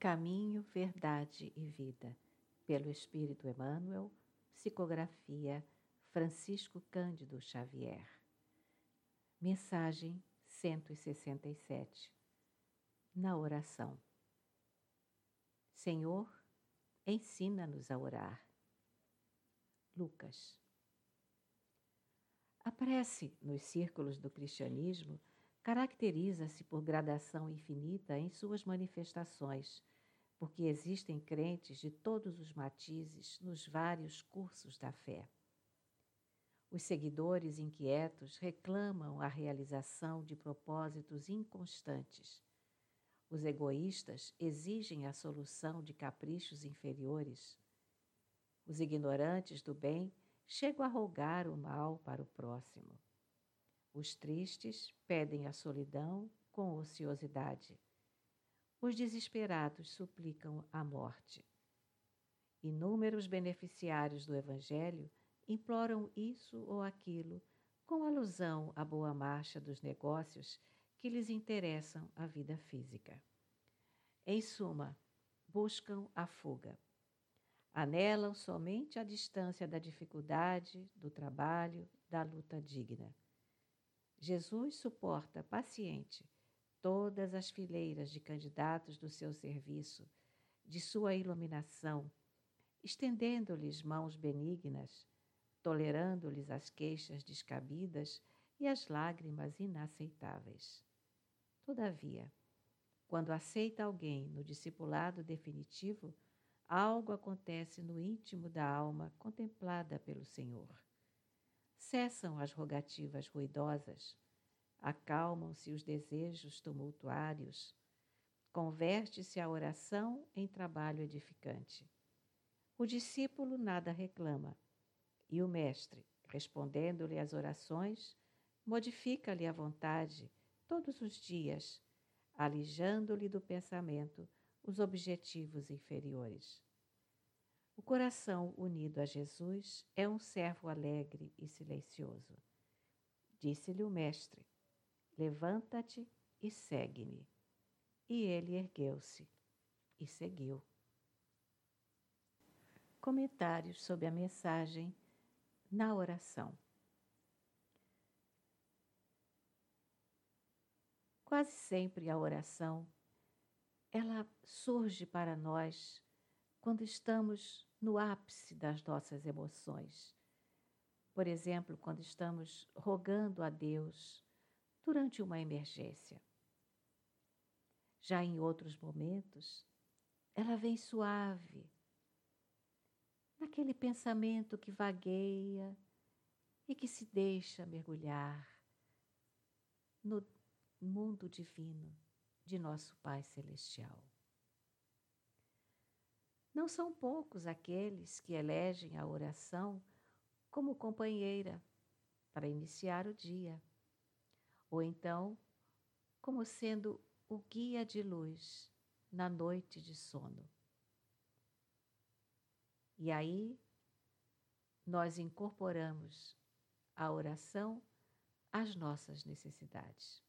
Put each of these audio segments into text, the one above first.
Caminho, Verdade e Vida, pelo Espírito Emmanuel, psicografia Francisco Cândido Xavier. Mensagem 167. Na oração. Senhor, ensina-nos a orar. Lucas. A prece, nos círculos do cristianismo, caracteriza-se por gradação infinita em suas manifestações, porque existem crentes de todos os matizes nos vários cursos da fé. Os seguidores inquietos reclamam a realização de propósitos inconstantes. Os egoístas exigem a solução de caprichos inferiores. Os ignorantes do bem chegam a rogar o mal para o próximo. Os tristes pedem a solidão com ociosidade. Os desesperados suplicam a morte. Inúmeros beneficiários do Evangelho imploram isso ou aquilo, com alusão à boa marcha dos negócios que lhes interessam a vida física. Em suma, buscam a fuga. Anelam somente a distância da dificuldade, do trabalho, da luta digna. Jesus suporta paciente todas as fileiras de candidatos do seu serviço, de sua iluminação, estendendo-lhes mãos benignas, tolerando-lhes as queixas descabidas e as lágrimas inaceitáveis. Todavia, quando aceita alguém no discipulado definitivo, algo acontece no íntimo da alma contemplada pelo Senhor. Cessam as rogativas ruidosas, acalmam-se os desejos tumultuários, converte-se a oração em trabalho edificante. O discípulo nada reclama, e o mestre, respondendo-lhe às orações, modifica-lhe a vontade todos os dias, alijando-lhe do pensamento os objetivos inferiores. O coração unido a Jesus é um servo alegre e silencioso. Disse-lhe o mestre: levanta-te e segue-me. E ele ergueu-se e seguiu. Comentários sobre a mensagem na oração. Quase sempre a oração, ela surge para nós quando estamos no ápice das nossas emoções. Por exemplo, quando estamos rogando a Deus durante uma emergência. Já em outros momentos, ela vem suave, naquele pensamento que vagueia e que se deixa mergulhar no mundo divino de nosso Pai Celestial. Não são poucos aqueles que elegem a oração como companheira para iniciar o dia, ou então como sendo o guia de luz na noite de sono. E aí nós incorporamos a oração às nossas necessidades.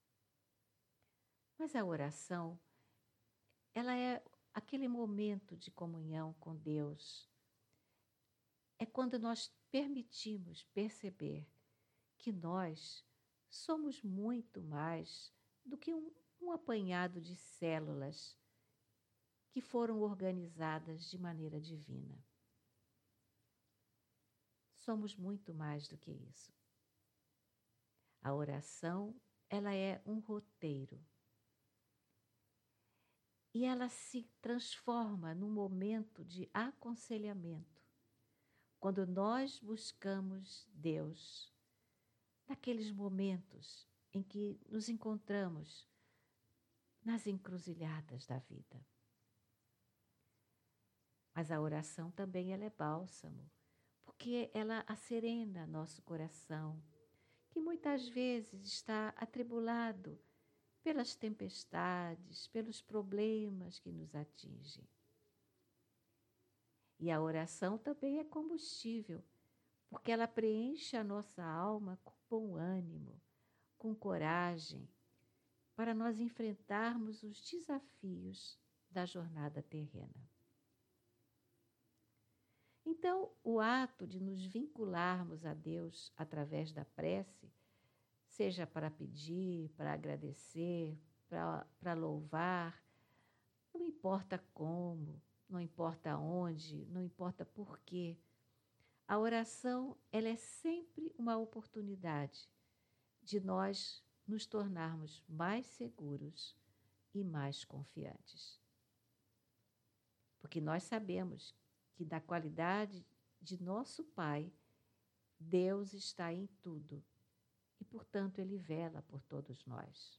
Mas a oração, ela é aquele momento de comunhão com Deus. É quando nós permitimos perceber que nós somos muito mais do que um apanhado de células que foram organizadas de maneira divina. Somos muito mais do que isso. A oração, ela é um roteiro. E ela se transforma num momento de aconselhamento, quando nós buscamos Deus, naqueles momentos em que nos encontramos nas encruzilhadas da vida. Mas a oração também ela é bálsamo, porque ela acerena nosso coração, que muitas vezes está atribulado pelas tempestades, pelos problemas que nos atingem. E a oração também é combustível, porque ela preenche a nossa alma com bom ânimo, com coragem, para nós enfrentarmos os desafios da jornada terrena. Então, o ato de nos vincularmos a Deus através da prece, seja para pedir, para agradecer, para louvar, não importa como, não importa onde, não importa por quê. A oração, ela é sempre uma oportunidade de nós nos tornarmos mais seguros e mais confiantes. Porque nós sabemos que da qualidade de nosso Pai, Deus está em tudo e, portanto, Ele vela por todos nós.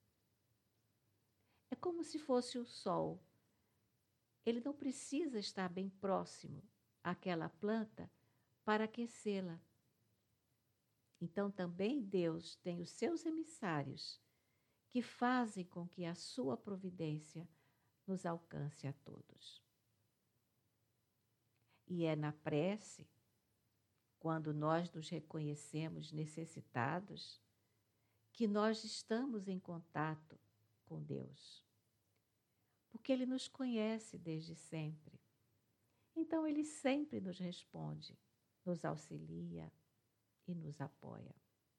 É como se fosse o sol. Ele não precisa estar bem próximo àquela planta para aquecê-la. Então, também Deus tem os seus emissários que fazem com que a sua providência nos alcance a todos. E é na prece, quando nós nos reconhecemos necessitados, que nós estamos em contato com Deus. Porque Ele nos conhece desde sempre. Então, Ele sempre nos responde, nos auxilia e nos apoia.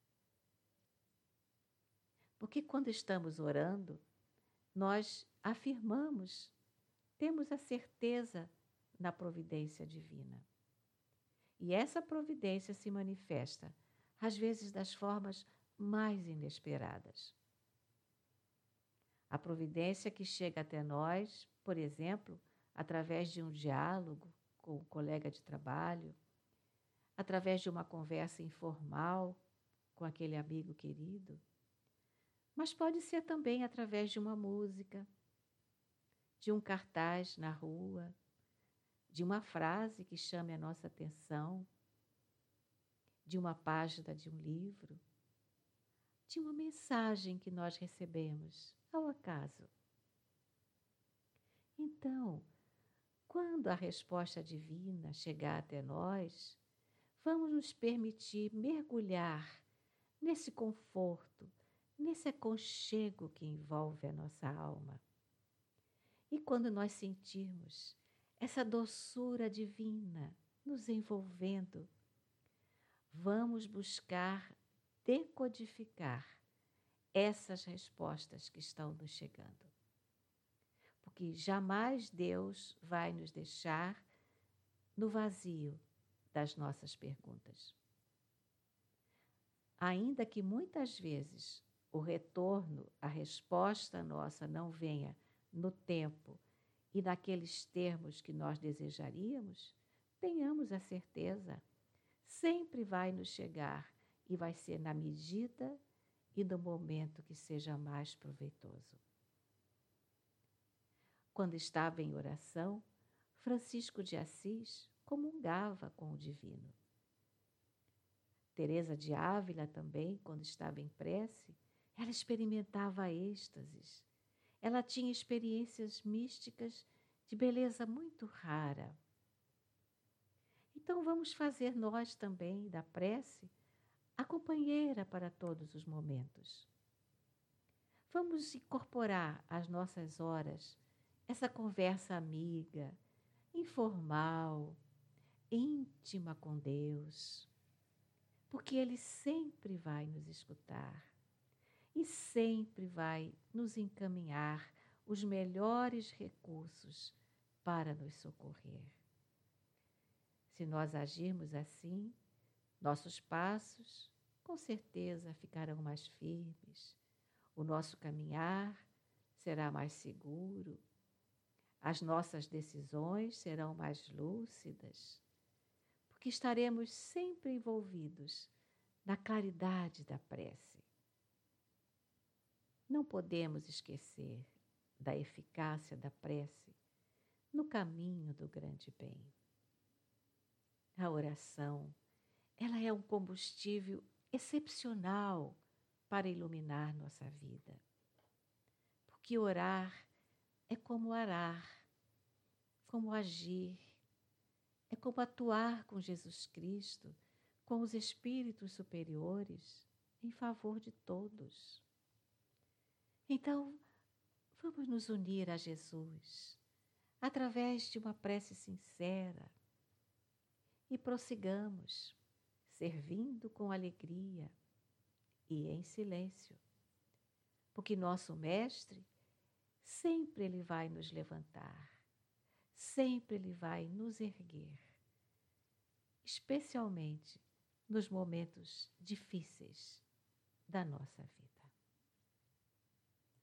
Porque quando estamos orando, nós afirmamos, temos a certeza na providência divina. E essa providência se manifesta, às vezes, das formas mais inesperadas. A providência que chega até nós, por exemplo, através de um diálogo com um colega de trabalho, através de uma conversa informal com aquele amigo querido, mas pode ser também através de uma música, de um cartaz na rua, de uma frase que chame a nossa atenção, de uma página de um livro, de uma mensagem que nós recebemos, ao acaso. Então, quando a resposta divina chegar até nós, vamos nos permitir mergulhar nesse conforto, nesse aconchego que envolve a nossa alma. E quando nós sentirmos essa doçura divina nos envolvendo, vamos buscar decodificar essas respostas que estão nos chegando. Porque jamais Deus vai nos deixar no vazio das nossas perguntas. Ainda que muitas vezes o retorno, a resposta nossa não venha no tempo e naqueles termos que nós desejaríamos, tenhamos a certeza, sempre vai nos chegar e vai ser na medida e no momento que seja mais proveitoso. Quando estava em oração, Francisco de Assis comungava com o divino. Teresa de Ávila também, quando estava em prece, ela experimentava êxtases. Ela tinha experiências místicas de beleza muito rara. Então vamos fazer nós também da prece a companheira para todos os momentos. Vamos incorporar às nossas horas essa conversa amiga, informal, íntima com Deus, porque Ele sempre vai nos escutar e sempre vai nos encaminhar os melhores recursos para nos socorrer. Se nós agirmos assim, nossos passos com certeza ficarão mais firmes, o nosso caminhar será mais seguro, as nossas decisões serão mais lúcidas, porque estaremos sempre envolvidos na claridade da prece. Não podemos esquecer da eficácia da prece no caminho do grande bem. A oração, ela é um combustível excepcional para iluminar nossa vida. Porque orar é como arar, como agir, é como atuar com Jesus Cristo, com os espíritos superiores, em favor de todos. Então, Vamos nos unir a Jesus através de uma prece sincera e prossigamos, servindo com alegria e em silêncio, porque nosso Mestre sempre Ele vai nos levantar, sempre Ele vai nos erguer, especialmente nos momentos difíceis da nossa vida.